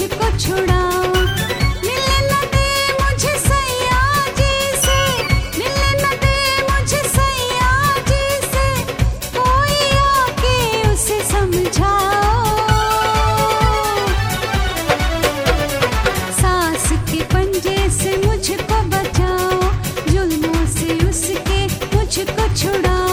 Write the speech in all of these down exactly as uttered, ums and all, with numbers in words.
मुझको छुड़ाओ। मिलने न दे मुझे सैया जी से, मिलने न दे मुझे सैया जी से, कोई आके उसे समझाओ। सास के पंजे से मुझको बचाओ, जुल्मों से उसके मुझको छुड़ाओ।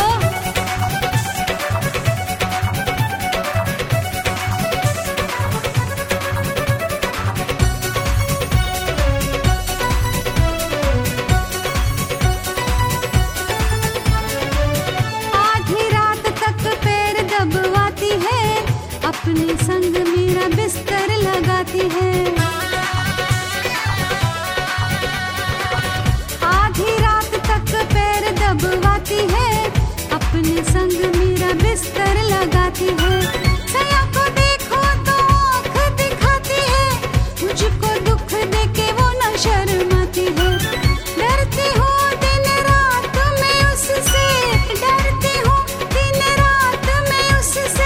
अपने संग मेरा बिस्तर लगाती है, आधी रात तक पैर दबवाती है, अपने संग मेरा बिस्तर लगाती है। सया को देखो तो आँख दिखाती है, मुझको दुख देके वो न शर्माती है। डरती हूँ दिन रात मैं उससे, डरती हूँ दिन रात मैं उससे,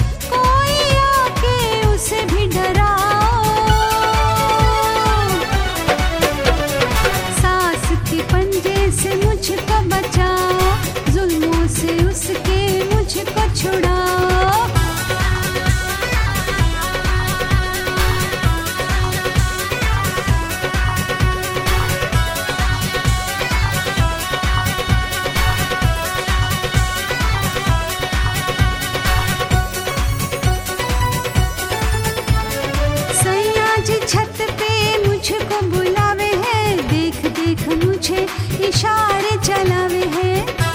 उसे भी डराओ। सास के पंजे से मुझको बचाओ, जुल्मों से उसके मुझको छुड़ाओ। छत पे मुझको बुलावे है, देख देख मुझे इशारे चलावे है।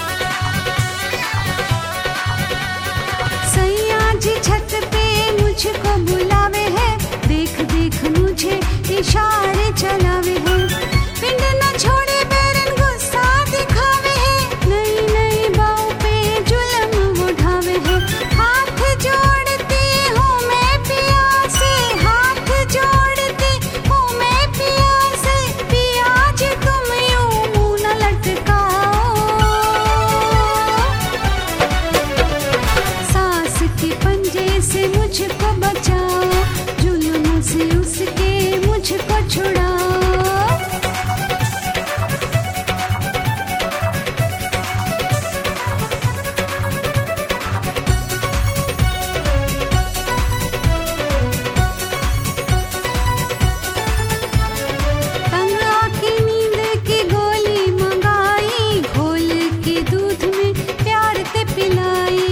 सैया जी छत पे मुझको बुलावे है, देख देख मुझे इशारे चलावे है। पिंड न छोड़े बैरन गुस्सा दिखावे है, नई नई बाहों पे जुल्म उठावे है। हाथ जोड़ती हूँ मैं पिया से, हाथ जोड़ से मुझको बचाओ, जुल्मों से उसके मुझको छुड़ाओ। तंग आँखी नींद की गोली मंगाई, घोल के दूध में प्यार से पिलाई।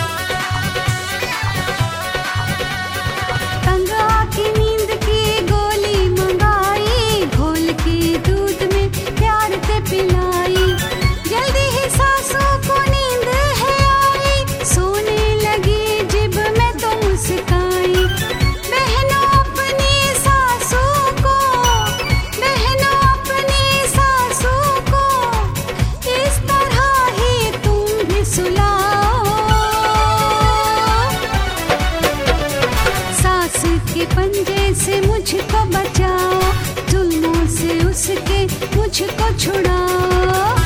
की नींद की गोली मंगाई, घोल के दूध में प्यार से पिलाई। जल्दी ही सासू को नींद है आई, सोने लगी जिब में तो मुस्काई। बहनों अपनी सासू को, बहनों अपनी सासू को, इस तरह ही तुम भी सुलाओ। सास के पंजे से मुझको बचाओ, जुल्मों से उसके मुझको छुड़ाओ।